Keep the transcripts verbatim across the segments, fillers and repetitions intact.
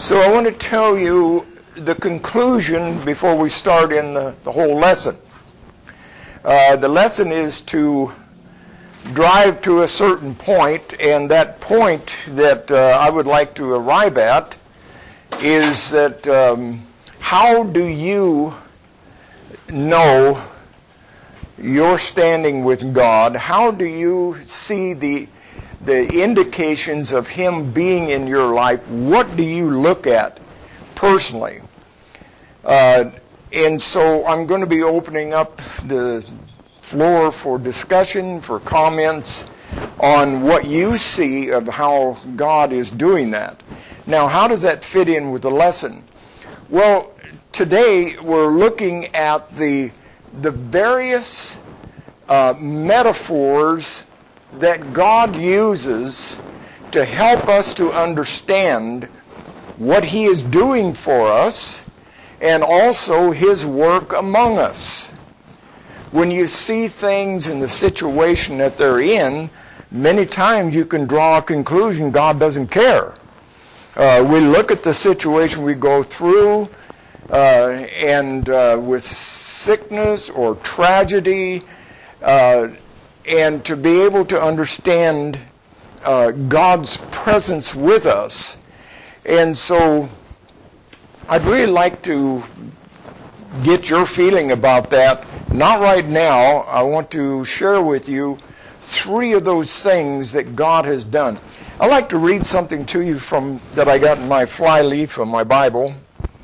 So I want to tell you the conclusion before we start in the, the whole lesson. Uh, the lesson is to drive to a certain point, and that point that uh, I would like to arrive at is that um, how do you know your standing with God? How do you see the the indications of Him being in your life? What do you look at personally? Uh, and so I'm going to be opening up the floor for discussion, for comments on what you see of how God is doing that. Now, how does that fit in with the lesson? Well, today we're looking at the, the various uh, metaphors that God uses to help us to understand what He is doing for us and also His work among us. When you see things in the situation that they're in, many times you can draw a conclusion God doesn't care. Uh, we look at the situation we go through, uh, and uh, with sickness or tragedy, uh, and to be able to understand uh, God's presence with us. And so I'd really like to get your feeling about that. Not right now. I want to share with you three of those things that God has done. I'd like to read something to you from that I got in my flyleaf of my Bible.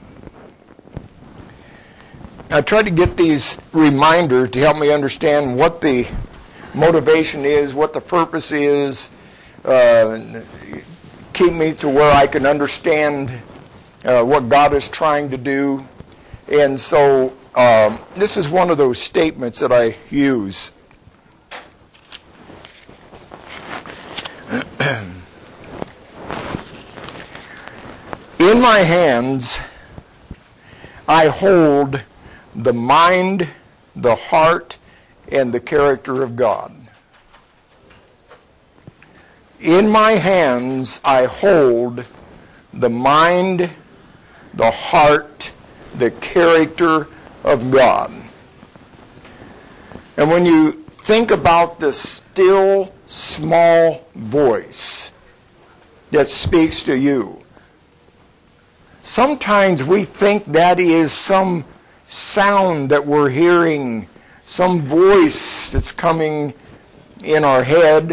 I try to get these reminders to help me understand what the motivation is, what the purpose is, uh, keep me to where I can understand uh, what God is trying to do. And so um, this is one of those statements that I use. In my hands I hold the mind, the heart, and the character of God. In my hands I hold the mind, the heart, the character of God. And when you think about the still, small voice that speaks to you, sometimes we think that is some sound that we're hearing, some voice that's coming in our head,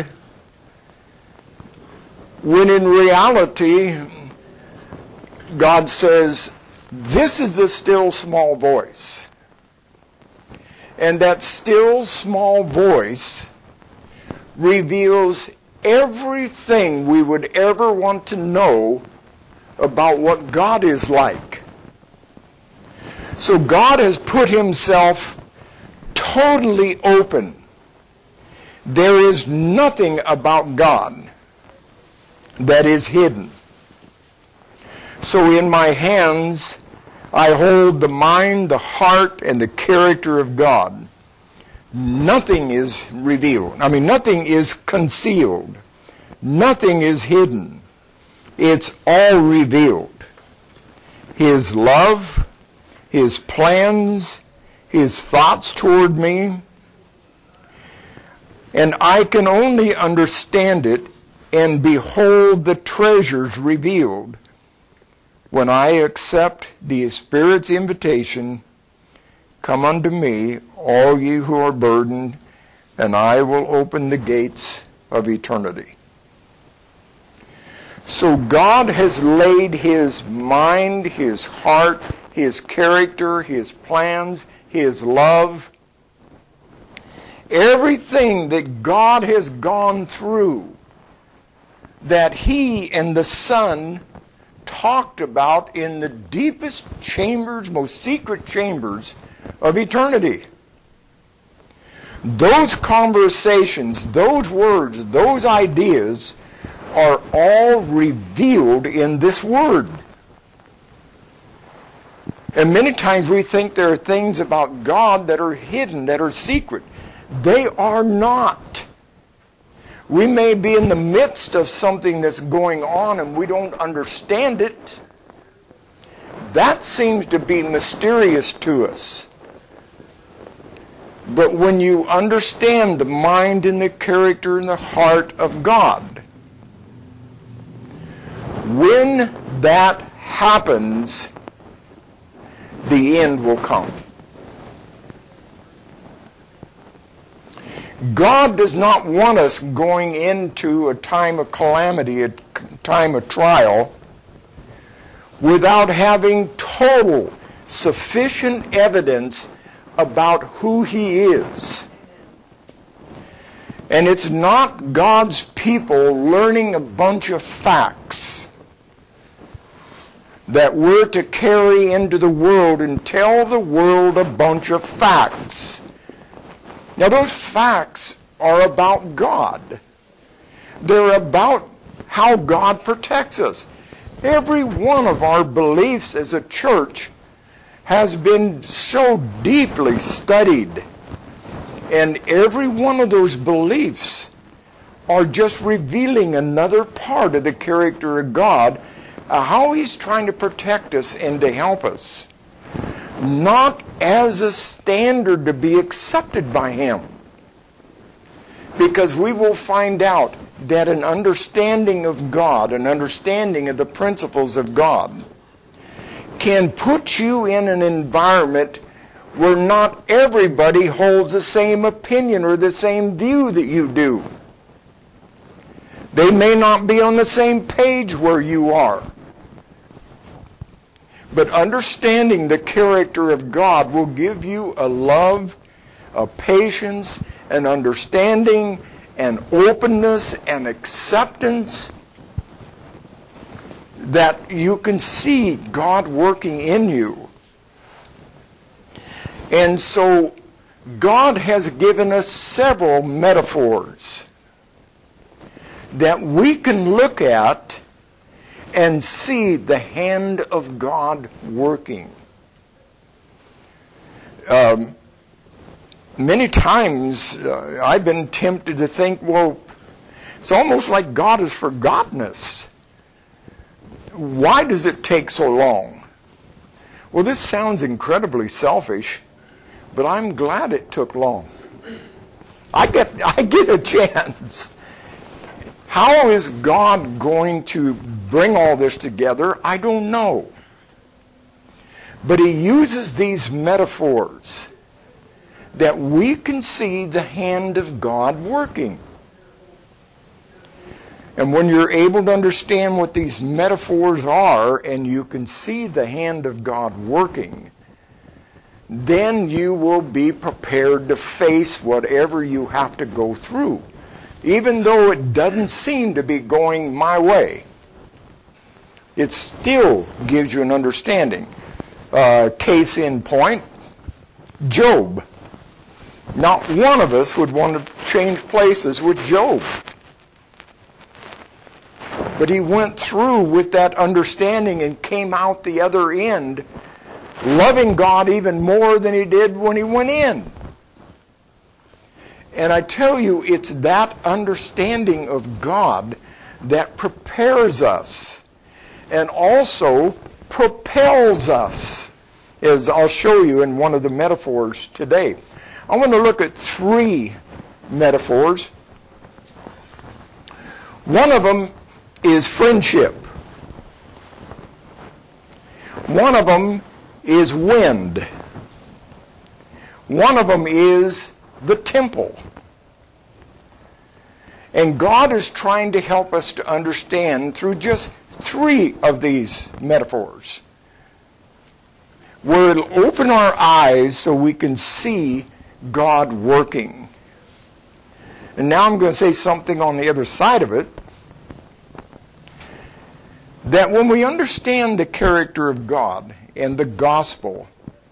when in reality, God says, this is the still small voice. And that still small voice reveals everything we would ever want to know about what God is like. So God has put Himself totally open. There is nothing about God that is hidden. So in my hands I hold the mind, the heart, and the character of God. Nothing is revealed. I mean, nothing is concealed. Nothing is hidden. It's all revealed. His love, His plans, His thoughts toward me. And I can only understand it and behold the treasures revealed when I accept the Spirit's invitation, come unto me, all ye who are burdened, and I will open the gates of eternity. So God has laid His mind, His heart, His character, His plans, His love, everything that God has gone through, that He and the Son talked about in the deepest chambers, most secret chambers of eternity. Those conversations, those words, those ideas are all revealed in this Word. And many times we think there are things about God that are hidden, that are secret. They are not. We may be in the midst of something that's going on and we don't understand it, That seems to be mysterious to us. But when you understand the mind and the character and the heart of God, when that happens, the end will come. God does not want us going into a time of calamity, a time of trial, without having total, sufficient evidence about who He is. And it's not God's people learning a bunch of facts that we're to carry into the world and tell the world a bunch of facts. Now, those facts are about God. They're about how God protects us. Every one of our beliefs as a church has been so deeply studied. And every one of those beliefs are just revealing another part of the character of God, uh, how He's trying to protect us and to help us. Not as a standard to be accepted by Him. Because we will find out that an understanding of God, an understanding of the principles of God, can put you in an environment where not everybody holds the same opinion or the same view that you do. They may not be on the same page where you are. But understanding the character of God will give you a love, a patience, an understanding, an openness, and acceptance that you can see God working in you. And so God has given us several metaphors that we can look at and see the hand of God working. Um, many times uh, I've been tempted to think, well, it's almost like God has forgotten us. Why does it take so long? Well, this sounds incredibly selfish, but I'm glad it took long. I get, I get a chance. How is God going to bring all this together? I don't know. But He uses these metaphors that we can see the hand of God working. And when you're able to understand what these metaphors are and you can see the hand of God working, then you will be prepared to face whatever you have to go through. Even though it doesn't seem to be going my way, it still gives you an understanding. Uh, case in point, Job. Not one of us would want to change places with Job. But he went through with that understanding and came out the other end loving God even more than he did when he went in. And I tell you, it's that understanding of God that prepares us and also propels us, as I'll show you in one of the metaphors today. I want to look at three metaphors. One of them is friendship. One of them is wind. One of them is the temple. And God is trying to help us to understand through just three of these metaphors, where it'll open our eyes so we can see God working. And now I'm going to say something on the other side of it, that when we understand the character of God and the gospel,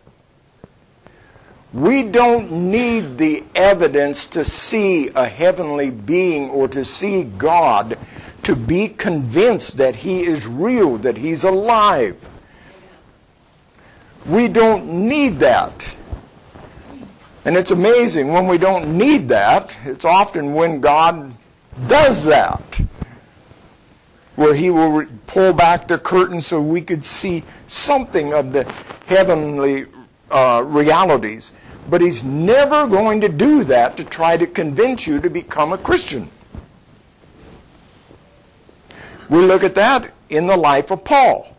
we don't need the evidence to see a heavenly being or to see God to be convinced that He is real, that He's alive. We don't need that. And it's amazing, when we don't need that, it's often when God does that. where he will re- pull back the curtain so we could see something of the heavenly uh, realities. But he's never going to do that to try to convince you to become a Christian. We look at that in the life of Paul.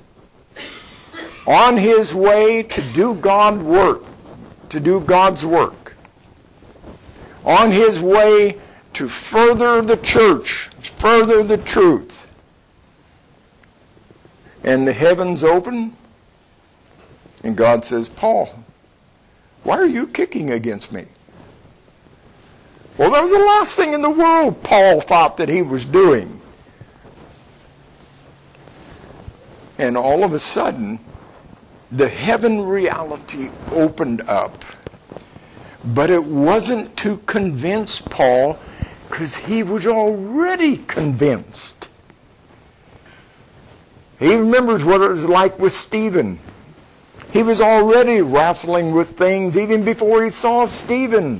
On his way to do God work, to do God's work. On his way to further the church, further the truth. And the heavens open, and God says, Paul, why are you kicking against me? Well, that was the last thing in the world Paul thought that he was doing. And all of a sudden, the heaven reality opened up. But it wasn't to convince Paul, because he was already convinced. He remembers what it was like with Stephen. He was already wrestling with things even before he saw Stephen.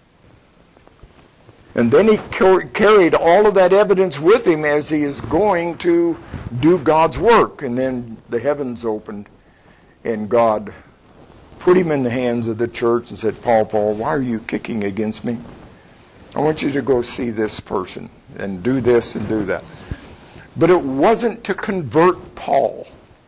And then he carried all of that evidence with him as he is going to do God's work. And then the heavens opened, and God put him in the hands of the church and said, Paul, Paul, why are you kicking against me? I want you to go see this person and do this and do that. But it wasn't to convert Paul.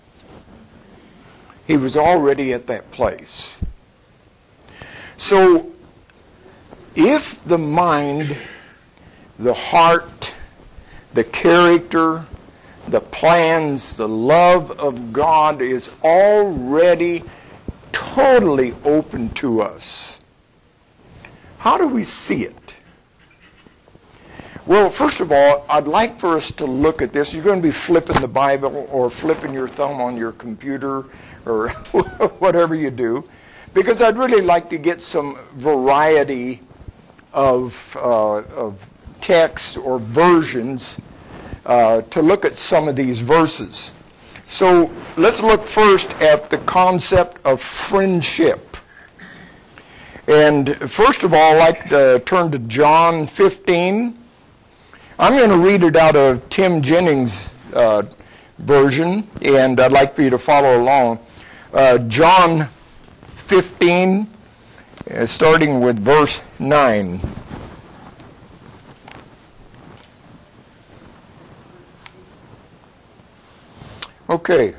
He was already at that place. So, if the mind, the heart, the character, the plans, the love of God is already totally open to us, how do we see it? Well, first of all, I'd like for us to look at this. You're going to be flipping the Bible or flipping your thumb on your computer or whatever you do, because I'd really like to get some variety of, uh, of texts or versions uh, to look at some of these verses. So let's look first at the concept of friendship. And first of all, I'd like to turn to John fifteen. I'm going to read it out of Tim Jennings' uh, version, and I'd like for you to follow along. Uh, John fifteen, uh, starting with verse nine. Okay.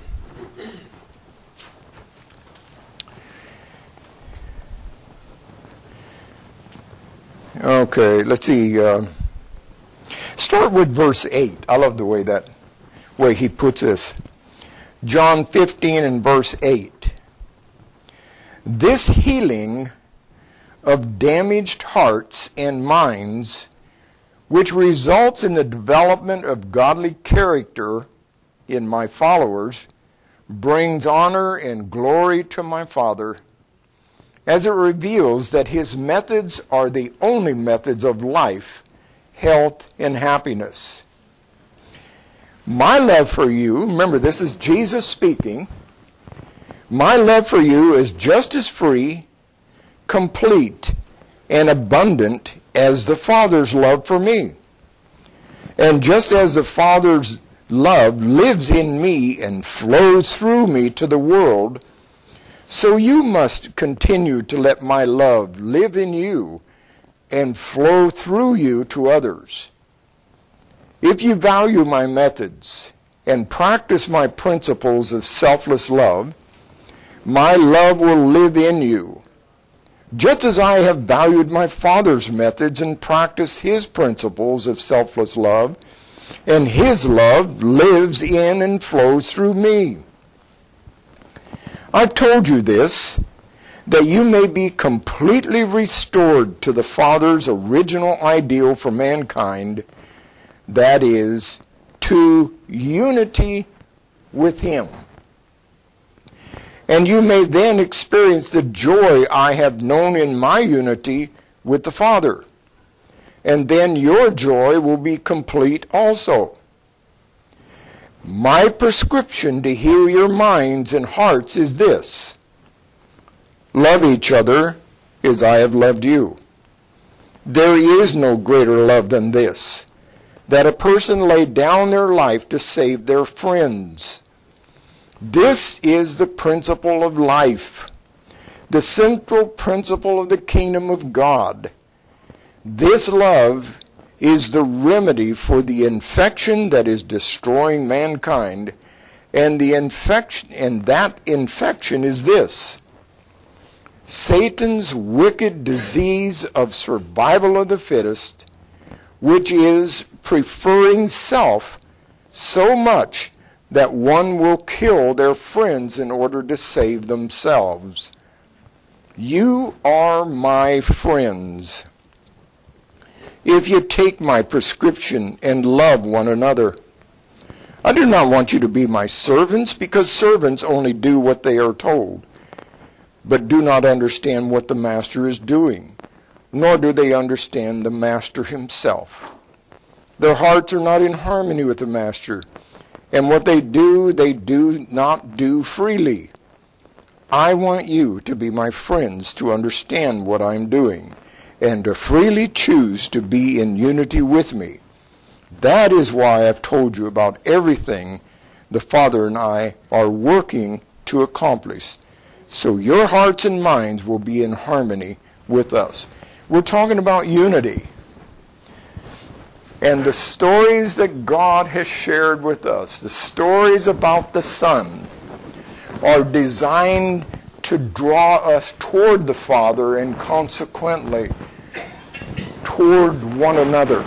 Okay, let's see. Uh, start with verse eight. I love the way that way he puts this. John fifteen and verse eight. This healing of damaged hearts and minds, which results in the development of godly character in my followers, brings honor and glory to my Father, as it reveals that his methods are the only methods of life, health, and happiness. My love for you, remember this is Jesus speaking, my love for you is just as free, complete, and abundant as the Father's love for me. And just as the Father's love lives in me and flows through me to the world, so you must continue to let my love live in you and flow through you to others. If you value my methods and practice my principles of selfless love, my love will live in you, just as I have valued my Father's methods and practiced his principles of selfless love, and his love lives in and flows through me. I've told you this, that you may be completely restored to the Father's original ideal for mankind, that is, to unity with him. And you may then experience the joy I have known in my unity with the Father. And then your joy will be complete also. My prescription to heal your minds and hearts is this: love each other as I have loved you. There is no greater love than this, that a person lay down their life to save their friends. This is the principle of life, the central principle of the kingdom of God. This love is the remedy for the infection that is destroying mankind, and the infection, and that infection is this: Satan's wicked disease of survival of the fittest, which is preferring self so much that one will kill their friends in order to save themselves. You are my friends if you take my prescription and love one another. I do not want you to be my servants, because servants only do what they are told, but do not understand what the master is doing, nor do they understand the master himself. Their hearts are not in harmony with the master, and what they do, they do not do freely. I want you to be my friends, to understand what I'm doing, and to freely choose to be in unity with me. That is why I've told you about everything the Father and I are working to accomplish, so your hearts and minds will be in harmony with us. We're talking about unity. And the stories that God has shared with us, the stories about the Son, are designed to draw us toward the Father and consequently toward one another.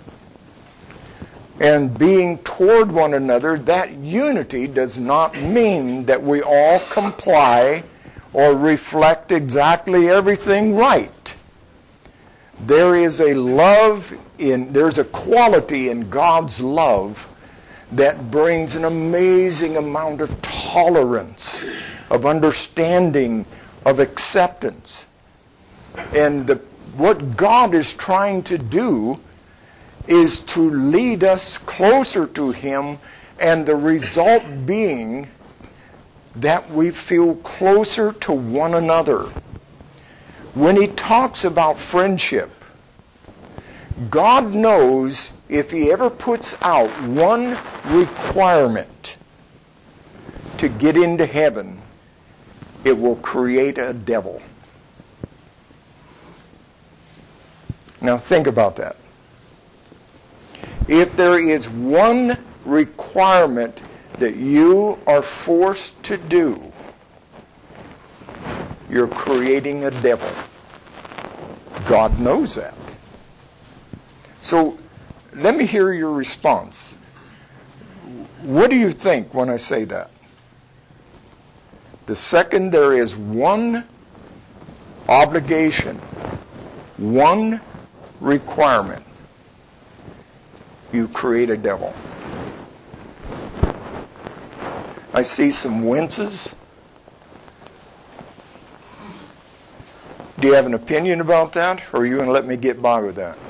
And being toward one another, that unity does not mean that we all comply or reflect exactly everything right. There is a love in, there's a quality in God's love that brings an amazing amount of tolerance, of understanding, of acceptance. And the, what God is trying to do is to lead us closer to Him, and the result being that we feel closer to one another. When He talks about friendship, God knows if He ever puts out one requirement to get into heaven, it will create a devil. Now think about that. If there is one requirement that you are forced to do, you're creating a devil. God knows that. So let me hear your response. What do you think when I say that? The second there is one obligation, one requirement, you create a devil. I see some winces. Do you have an opinion about that, or are you going to let me get by with that?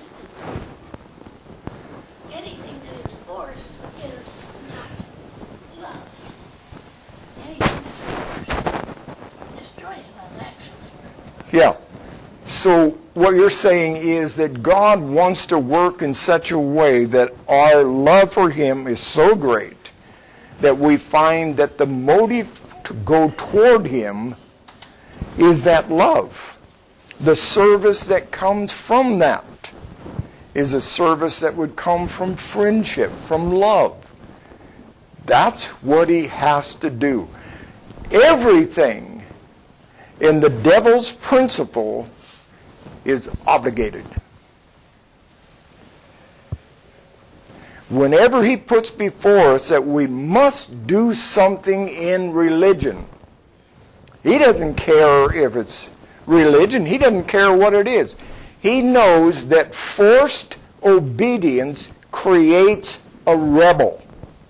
Anything that is force is not love. Anything that's forced destroys love, actually. Yeah. So what you're saying is that God wants to work in such a way that our love for Him is so great that we find that the motive to go toward Him is that love. The service that comes from that is a service that would come from friendship, from love. That's what He has to do. Everything in the devil's principle is obligated. Whenever he puts before us that we must do something in religion, he doesn't care if it's religion. He doesn't care what it is. He knows that forced obedience creates a rebel.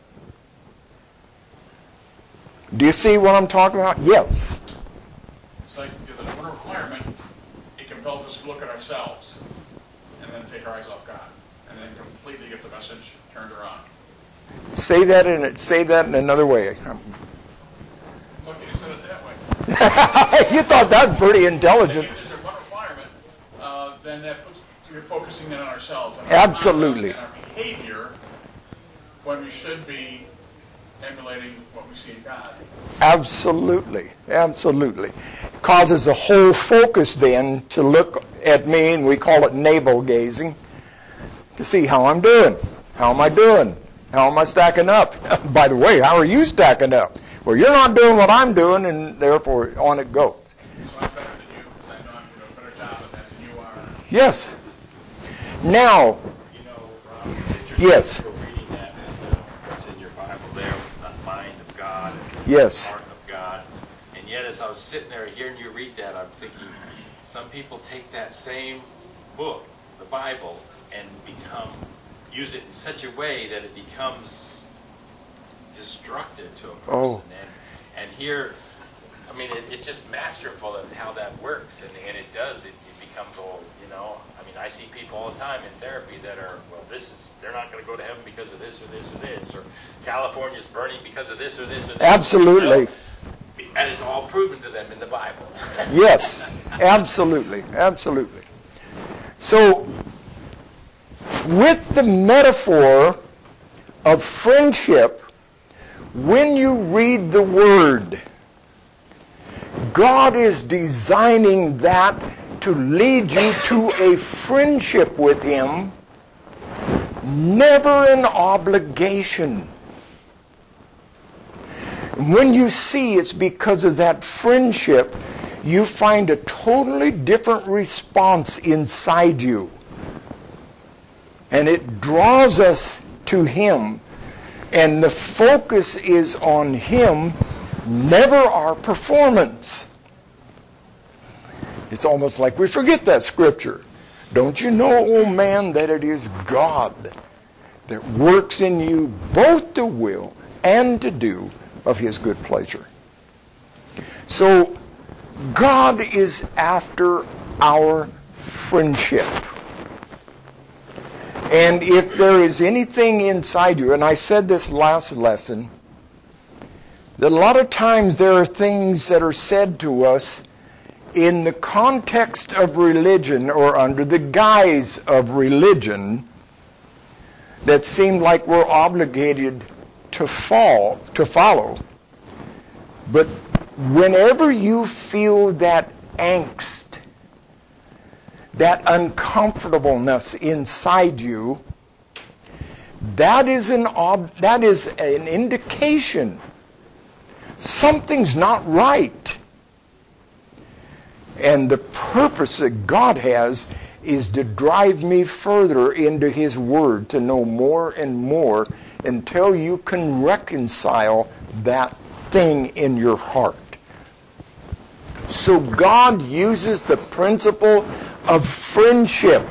Do you see what I'm talking about? Yes. It's like if there's one requirement, it compels us to look at ourselves and then take our eyes off God and then completely get the message turned around. Say that in say that in another way. Look, you said it that way. You thought that was pretty intelligent. If there's one requirement, uh, then that puts you're focusing in on ourselves. And our Absolutely. And our behavior when we should be emulating what we see in God. Absolutely, absolutely. Causes the whole focus then to look at me, and we call it navel gazing, to see how I'm doing. How am I doing? How am I stacking up? By the way, how are you stacking up? Well, you're not doing what I'm doing, and therefore on it goes. So I'm better than you because I know I'm doing a better job of that than you are. Yes. Now, You know, Rob, it's interesting Yes. you're reading that, you know, what's in your Bible there, the mind of God and Yes. the heart of God. And yet, as I was sitting there hearing you read that, I'm thinking, some people take that same book, the Bible, and become use it in such a way that it becomes destructive to a person. Oh. And and here, I mean, it, it's just masterful at how that works, and, and it does. It, it becomes all, you know. I mean, I see people all the time in therapy that are, well, this is they're not going to go to heaven because of this or this or this, or California's burning because of this or this or this. Absolutely. You know? And it's all proven to them in the Bible. yes, absolutely, absolutely. So, with the metaphor of friendship, when you read the Word, God is designing that to lead you to a friendship with Him, never an obligation. And when you see it's because of that friendship, you find a totally different response inside you. And it draws us to Him. And the focus is on Him, never our performance. It's almost like we forget that scripture. Don't you know, O man, that it is God that works in you both to will and to do of His good pleasure. So, God is after our friendship. And if there is anything inside you, and I said this last lesson, that a lot of times there are things that are said to us in the context of religion or under the guise of religion that seem like we're obligated to fall, to follow. But whenever you feel that angst, that uncomfortableness inside you, that is an ob- that is an indication something's not right. And the purpose that God has is to drive me further into His Word, to know more and more until you can reconcile that thing in your heart. So God uses the principle of friendship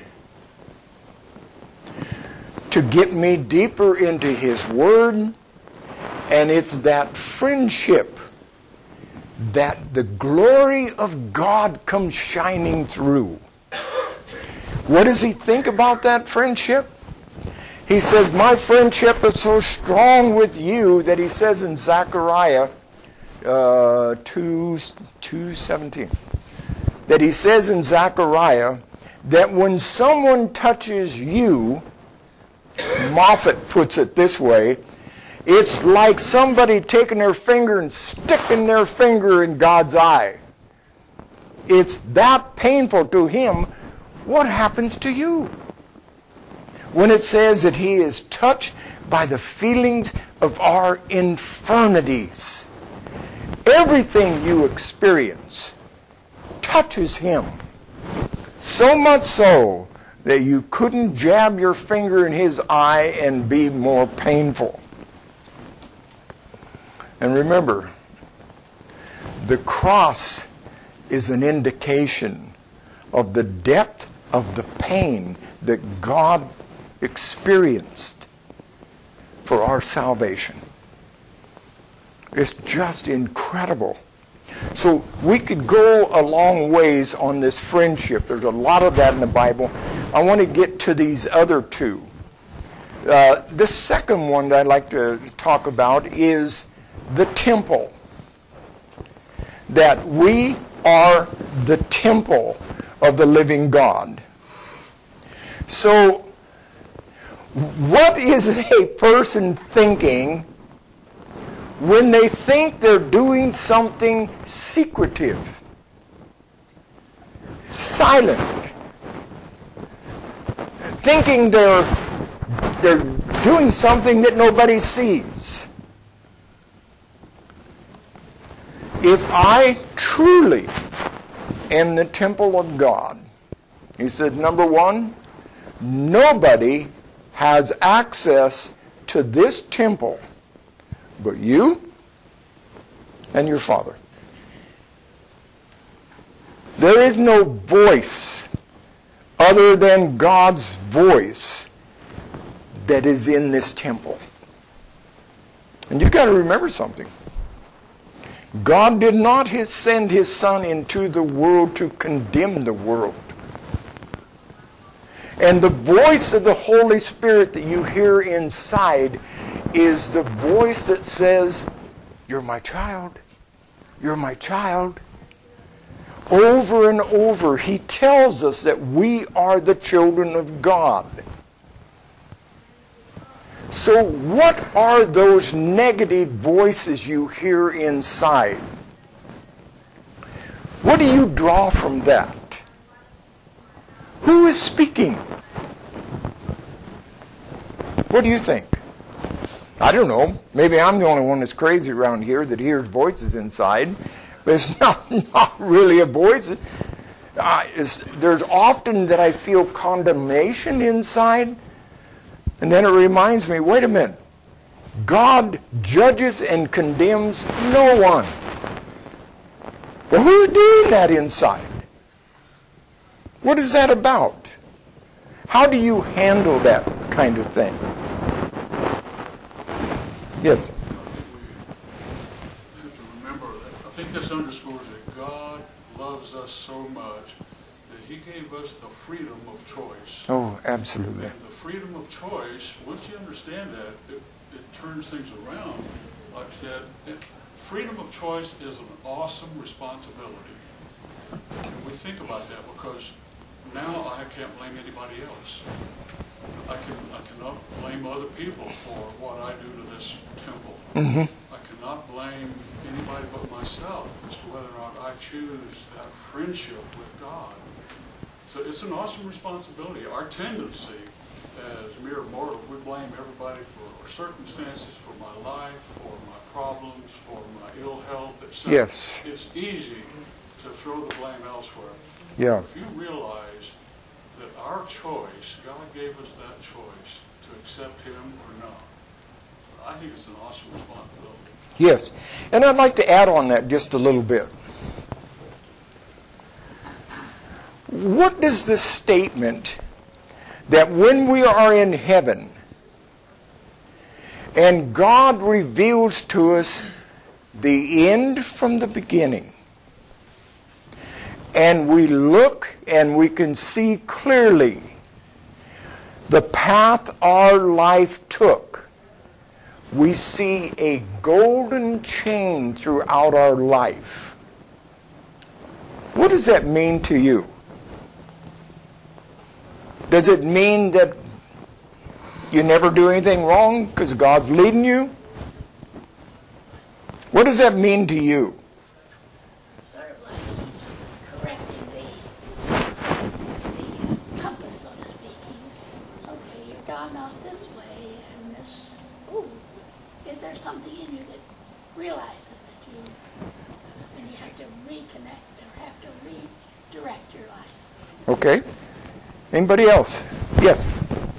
to get me deeper into His Word, and it's that friendship that the glory of God comes shining through. What does He think about that friendship? He says, my friendship is so strong with you that He says in Zechariah uh, two seventeen, that He says in Zechariah that when someone touches you, Moffat puts it this way, it's like somebody taking their finger and sticking their finger in God's eye. It's that painful to Him. What happens to you? When it says that He is touched by the feelings of our infirmities. Everything you experience touches Him. So much so that you couldn't jab your finger in His eye and be more painful. And remember, the cross is an indication of the depth of the pain that God experienced for our salvation. It's just incredible. So we could go a long ways on this friendship. There's a lot of that in the Bible. I want to get to these other two. Uh, the second one that I'd like to talk about is the temple. That we are the temple of the living God. So What is a person thinking when they think they're doing something secretive, silent, thinking they're, they're doing something that nobody sees? If I truly am the temple of God, he said, number one, nobody has access to this temple but you and your Father. There is no voice other than God's voice that is in this temple. And you've got to remember something. God did not his, send his Son into the world to condemn the world. And the voice of the Holy Spirit that you hear inside is the voice that says, you're my child. You're my child. Over and over, he tells us that we are the children of God. So what are those negative voices you hear inside? What do you draw from that? Who is speaking? What do you think? I don't know. Maybe I'm the only one that's crazy around here that hears voices inside. But it's not, not really a voice. Uh, it's, there's often that I feel condemnation inside. And then it reminds me, wait a minute. God judges and condemns no one. Well, who's doing that inside? What is that about? How do you handle that kind of thing? Yes? I think we have to remember that. I think this underscores that God loves us so much that he gave us the freedom of choice. Oh, absolutely. And the freedom of choice, once you understand that, it, it turns things around. Like I said, it, freedom of choice is an awesome responsibility. And we think about that because now I can't blame anybody else. I can I cannot blame other people for what I do to this temple. Mm-hmm. I cannot blame anybody but myself as to whether or not I choose to have friendship with God. So it's an awesome responsibility. Our tendency as mere mortals, we blame everybody for our circumstances, for my life, for my problems, for my ill health, et cetera. Yes. It's easy to throw the blame elsewhere. Yeah. If you realize that our choice, God gave us that choice to accept him or not, I think it's an awesome responsibility. Yes. And I'd like to add on that just a little bit. What does this statement that when we are in heaven and God reveals to us the end from the beginning, and we look and we can see clearly the path our life took, we see a golden chain throughout our life. What does that mean to you? Does it mean that you never do anything wrong because God's leading you? What does that mean to you? Sort of like he's correcting the, the compass, so to speak. He's, okay, you're gone off this way, and this, ooh, if there's something in you that realizes that you, and you have to reconnect or have to redirect your life. Okay. Anybody else? Yes.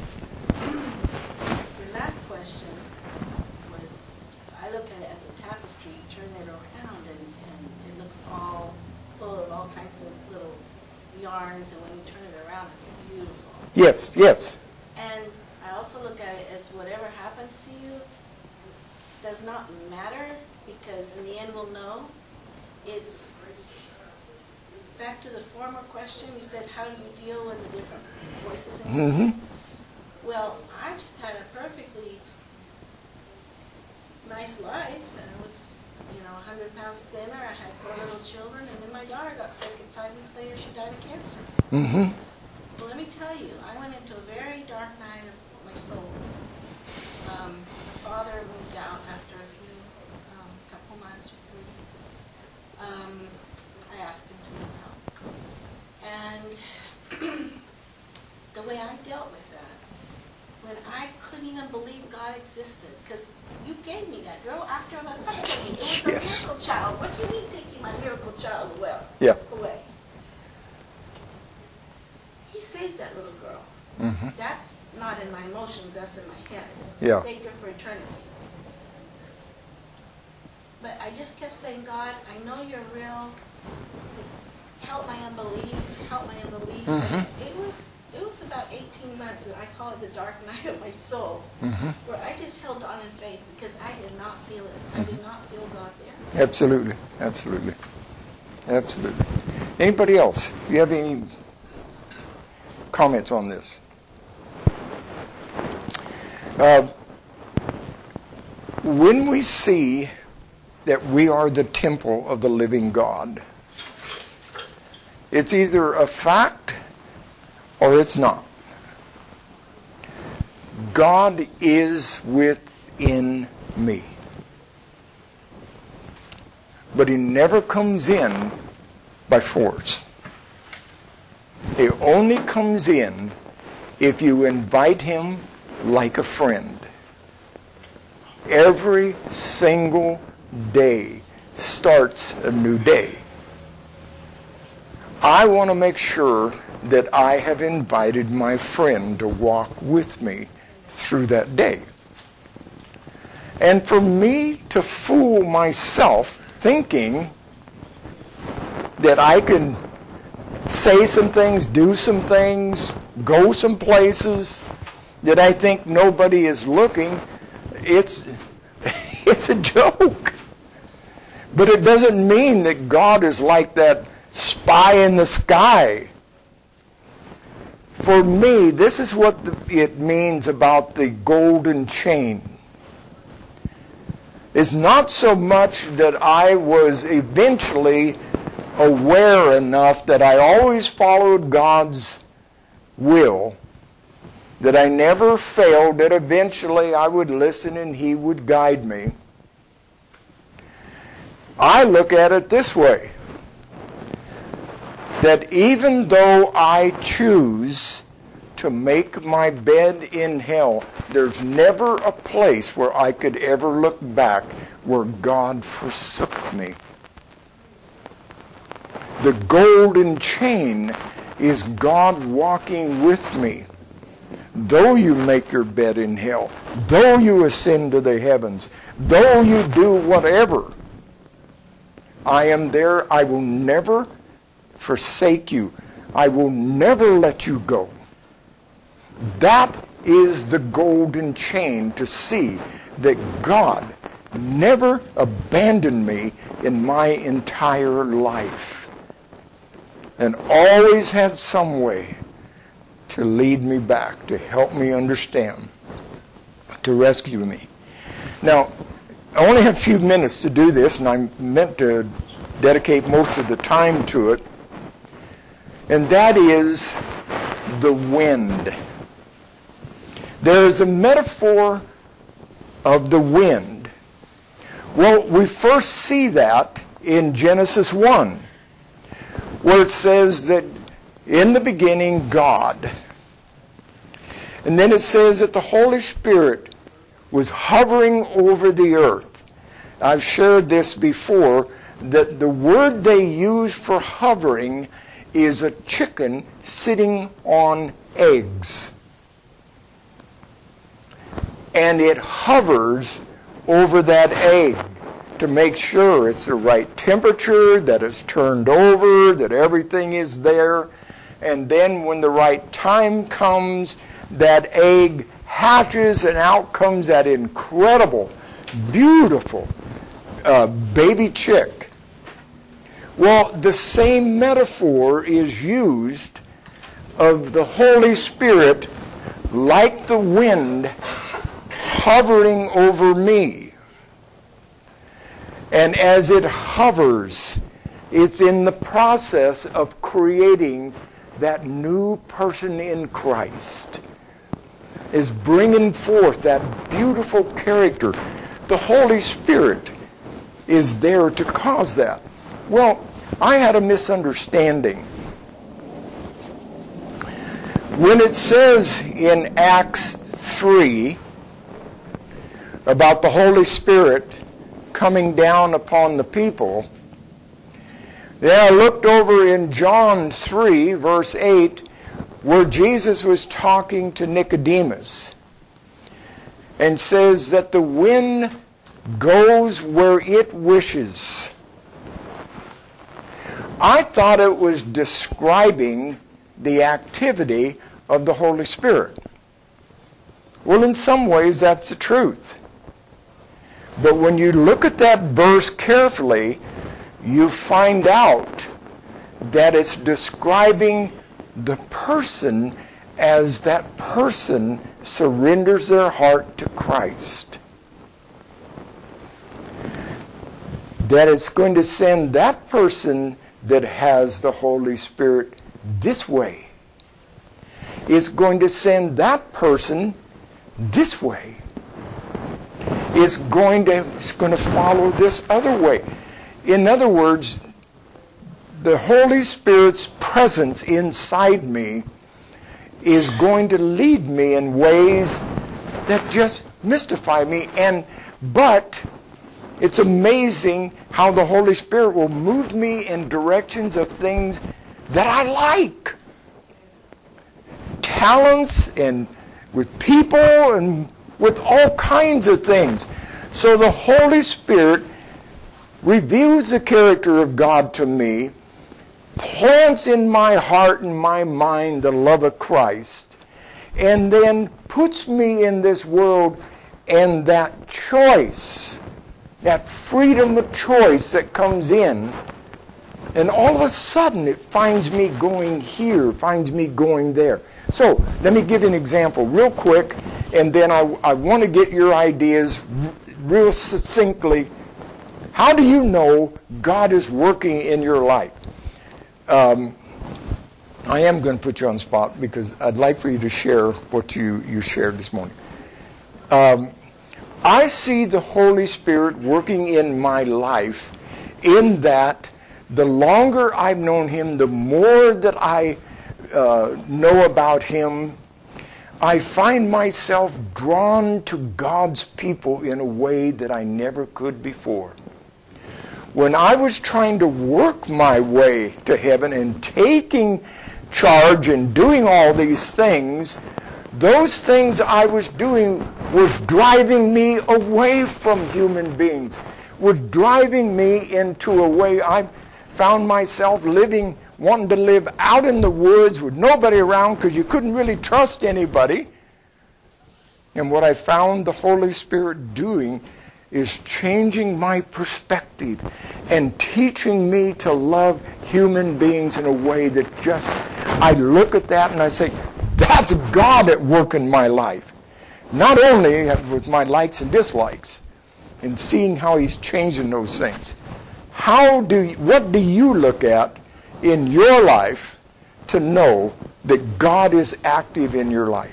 Your last question was, I look at it as a tapestry. You turn it around and, and it looks all full of all kinds of little yarns, and when you turn it around, it's beautiful. Yes, yes. And I also look at it as whatever happens to you does not matter, because in the end we'll know. It's back to the former question. You said, how do you deal with the different voices in your head? Well, I just had a perfectly nice life. I was, you know, one hundred pounds thinner. I had four little children, and then my daughter got sick, and five weeks later she died of cancer. Mm-hmm. Well, let me tell you, I went into a very dark night of my soul. Um, my father moved out after a few, um, couple months or three. Um, I asked him to move out. And the way I dealt with that, when I couldn't even believe God existed, because you gave me that girl after I was suckling. It was a Yes. miracle child. What do you mean taking my miracle child away? Yeah. away? He saved that little girl. Mm-hmm. That's not in my emotions, that's in my head. Yeah. He saved her for eternity. But I just kept saying, God, I know you're real. Help my unbelief, help my unbelief. Mm-hmm. It was it was about eighteen months, and I call it the dark night of my soul, Mm-hmm. where I just held on in faith because I did not feel it. I did not feel God there. Absolutely. Absolutely. Absolutely. Anybody else? Do you have any comments on this? Uh, when we see that we are the temple of the living God, it's either a fact or it's not. God is within me. But He never comes in by force. He only comes in if you invite Him like a friend. Every single day starts a new day. I want to make sure that I have invited my friend to walk with me through that day. And for me to fool myself thinking that I can say some things, do some things, go some places that I think nobody is looking, it's it's a joke. But it doesn't mean that God is like that spy in the sky. For me, this is what the, it means about the golden chain. It's not so much that I was eventually aware enough that I always followed God's will, that I never failed, that eventually I would listen and He would guide me. I look at it this way, that even though I choose to make my bed in hell, there's never a place where I could ever look back where God forsook me. The golden chain is God walking with me. Though you make your bed in hell, though you ascend to the heavens, though you do whatever, I am there. I will never forsake you. I will never let you go. That is the golden chain, to see that God never abandoned me in my entire life and always had some way to lead me back, to help me understand, to rescue me. Now, I only have a few minutes to do this, and I'm meant to dedicate most of the time to it, and that is the wind. There is a metaphor of the wind. Well, we first see that in Genesis one, where it says that in the beginning, God. And then it says that the Holy Spirit was hovering over the earth. I've shared this before, that the word they use for hovering is a chicken sitting on eggs. And it hovers over that egg to make sure it's the right temperature, that it's turned over, that everything is there. And then when the right time comes, that egg hatches and out comes that incredible, beautiful uh, baby chick. Well, the same metaphor is used of the Holy Spirit like the wind hovering over me. And as it hovers, it's in the process of creating that new person in Christ. is bringing forth that beautiful character. The Holy Spirit is there to cause that. Well, I had a misunderstanding. When it says in Acts three about the Holy Spirit coming down upon the people, then I looked over in John three, verse eight, where Jesus was talking to Nicodemus and says that the wind goes where it wishes. I thought it was describing the activity of the Holy Spirit. Well, in some ways, that's the truth. But when you look at that verse carefully, you find out that it's describing the person as that person surrenders their heart to Christ. That it's going to send that person that has the Holy Spirit this way. It's going to send that person this way. It's going to, it's going to follow this other way. In other words, the Holy Spirit's presence inside me is going to lead me in ways that just mystify me. And but it's amazing how the Holy Spirit will move me in directions of things that I like. Talents and with people and with all kinds of things. So the Holy Spirit reveals the character of God to me, plants in my heart and my mind the love of Christ, and then puts me in this world, and that choice, that freedom of choice that comes in, and all of a sudden it finds me going here, finds me going there. So let me give you an example real quick, and then I, I want to get your ideas r- real succinctly. How do you know God is working in your life? Um, I am going to put you on the spot because I'd like for you to share what you, you shared this morning. Um, I see the Holy Spirit working in my life in that the longer I've known Him, the more that I uh, know about Him, I find myself drawn to God's people in a way that I never could before. When I was trying to work my way to heaven and taking charge and doing all these things, those things I was doing were driving me away from human beings, were driving me into a way I found myself living, wanting to live out in the woods with nobody around because you couldn't really trust anybody. And what I found the Holy Spirit doing is changing my perspective and teaching me to love human beings in a way that just, I look at that and I say, that's God at work in my life. Not only with my likes and dislikes, and seeing how He's changing those things. How do you, what do you look at in your life to know that God is active in your life?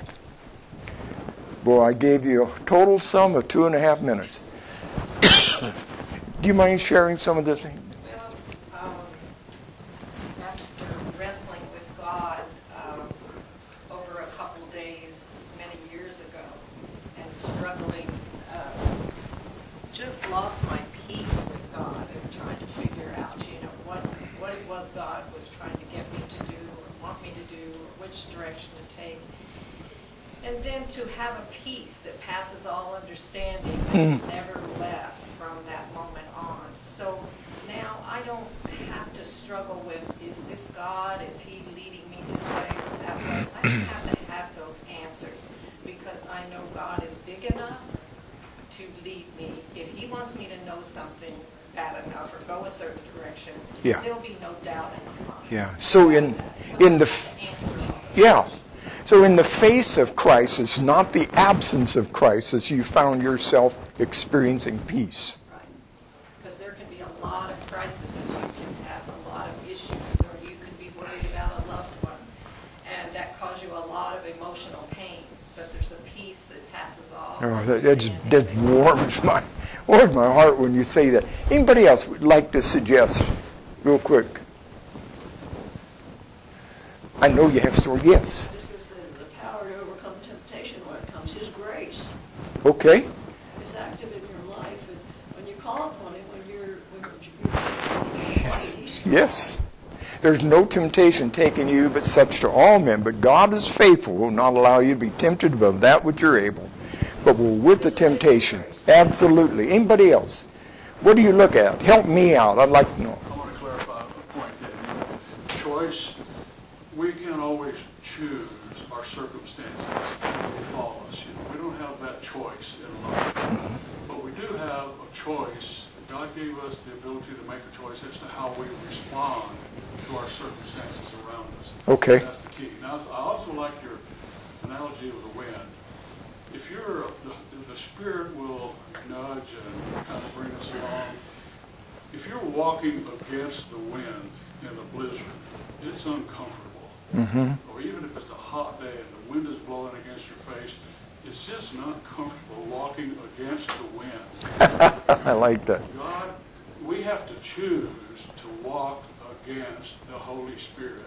Boy, I gave you a total sum of two and a half minutes. Do you mind sharing some of the things? Well, um, after wrestling with God um, over a couple days many years ago and struggling, uh, just lost my peace with God and trying to figure out, you know, what what it was God was trying to get me to do or want me to do or which direction to take. And then to have a peace that passes all understanding that never left from that moment on. So now I don't have to struggle with, is this God? Is He leading me this way or that way? I don't have to have those answers because I know God is big enough to lead me. If He wants me to know something bad enough or go a certain direction, Yeah. there'll be no doubt in my mind. Yeah. So in So in the that's the answer. yeah. So in the face of crisis, not the absence of crisis, you found yourself experiencing peace. Right. Because there can be a lot of crises. You can have a lot of issues, or you can be worried about a loved one, and that cause you a lot of emotional pain. But there's a passes all. Oh, that, that, just, that warms my warms my heart when you say that. Anybody else would like to suggest, real quick? I know you have a story. Yes. Just going to say the power to overcome temptation when it comes is grace. Okay. It's active in your life, and when you call upon it, when you're when you're, you're Yes. he's Yes. There's no temptation taken you but such to all men. But God is faithful, will not allow you to be tempted above that which you're able, but will with the temptation. Absolutely. Anybody else? What do you look at? Help me out. I'd like to know. I want to clarify a point that, you know, choice, we can't always choose our circumstances that befall us. You know, we don't have that choice in life. But we do have a choice. God gave us the ability to make a choice as to how we respond to our circumstances around us. Okay. That's the key. Now, I also like your analogy of the wind. If you're, the, the Spirit will nudge and kind of bring us along. If you're walking against the wind in a blizzard, it's uncomfortable. Mm-hmm. Or even if it's a hot day and the wind is blowing against your face, it's just not comfortable walking against the wind. I like that. God, we have to choose to walk against the Holy Spirit.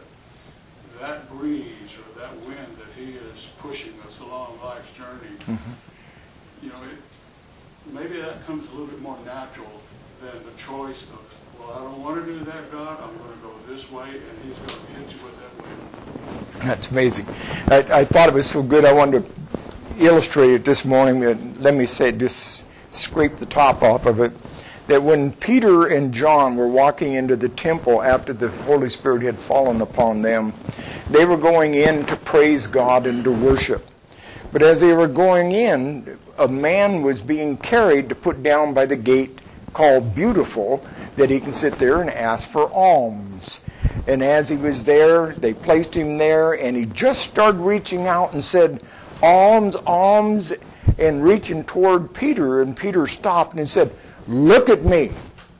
That breeze or that wind that He is pushing us along life's journey, mm-hmm. you know, it, maybe that comes a little bit more natural than the choice of, well, I don't want to do that, God, I'm going to go this way, and He's going to hit you with that wind. That's amazing. I, I thought it was so good I wanted to illustrate it this morning. Let me say, just scrape the top off of it. That when Peter and John were walking into the temple after the Holy Spirit had fallen upon them, they were going in to praise God and to worship. But as they were going in, a man was being carried to put down by the gate called Beautiful, that he can sit there and ask for alms. And as he was there, they placed him there, and he just started reaching out and said, alms, alms, and reaching toward Peter, and Peter stopped and he said, look at me.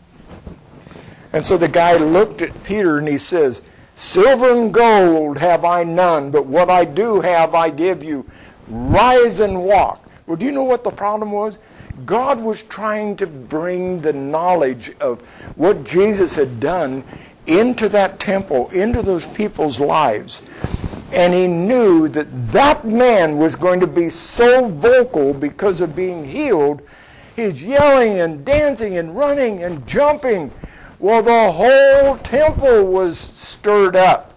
And so the guy looked at Peter and he says, silver and gold have I none, but what I do have I give you. Rise and walk. Well, do you know what the problem was? God was trying to bring the knowledge of what Jesus had done into that temple, into those people's lives. And he knew that that man was going to be so vocal because of being healed. He's yelling and dancing and running and jumping. Well, the whole temple was stirred up.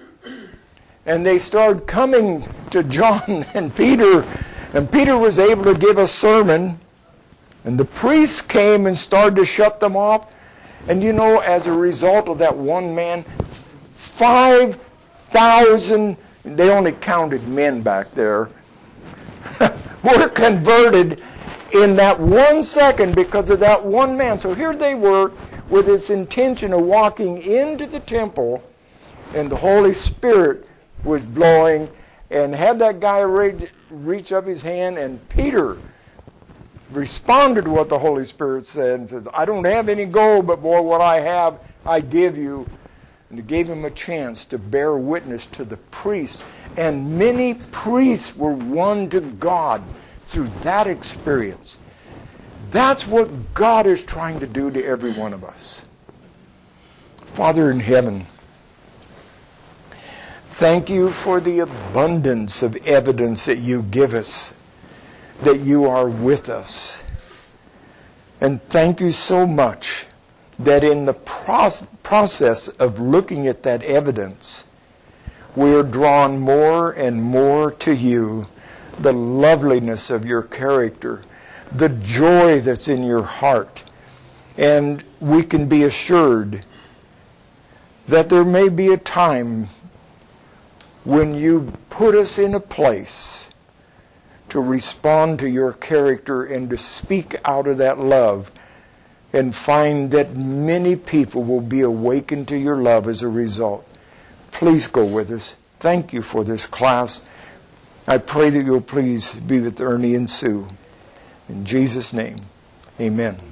And they started coming to John and Peter. And Peter was able to give a sermon. And the priests came and started to shut them off. And you know, as a result of that one man, five thousand, they only counted men back there, were converted in that one second because of that one man. So here they were with this intention of walking into the temple, and the Holy Spirit was blowing, and had that guy reach up his hand, and Peter responded to what the Holy Spirit said and says, I don't have any gold, but boy, what I have, I give you. And he gave him a chance to bear witness to the priests. And many priests were won to God through that experience. That's what God is trying to do to every one of us. Father in heaven, thank you for the abundance of evidence that you give us, that you are with us. And thank you so much that in the process of looking at that evidence, we are drawn more and more to you, the loveliness of your character, the joy that's in your heart. And we can be assured that there may be a time when you put us in a place to respond to your character and to speak out of that love, and find that many people will be awakened to your love as a result. Please go with us. Thank you for this class. I pray that you'll please be with Ernie and Sue. In Jesus' name, amen.